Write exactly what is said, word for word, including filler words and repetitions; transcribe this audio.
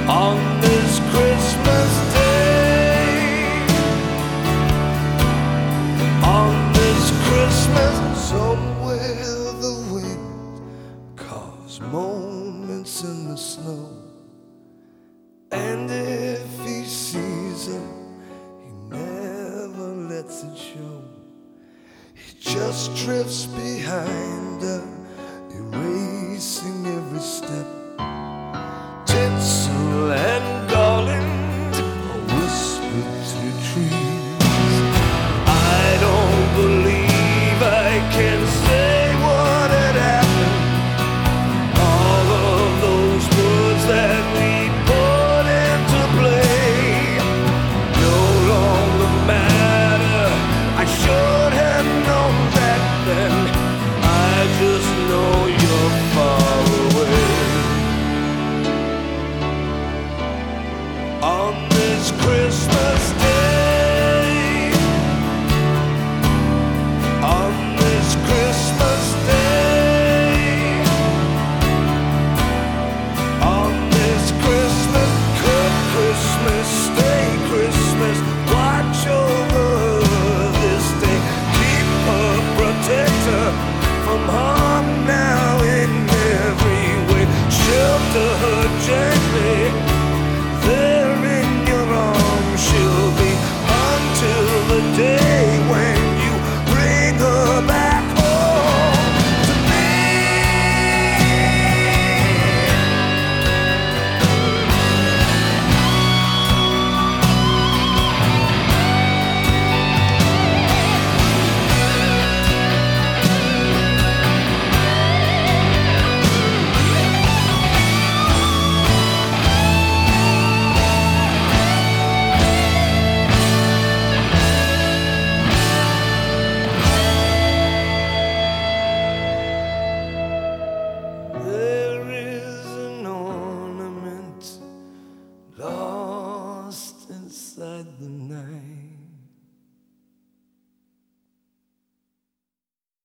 on this Christmas day, on this Christmas. Somewhere the wind carves moments in the snow, and if he sees her, he never lets it show. He just drifts behind her, erasing every step. Tinsel and garland are whispered to trees. I don't believe I can say what had happened. All of those words that we put into play no longer matter. I should have known back then. I just know you're far away. On this Christmas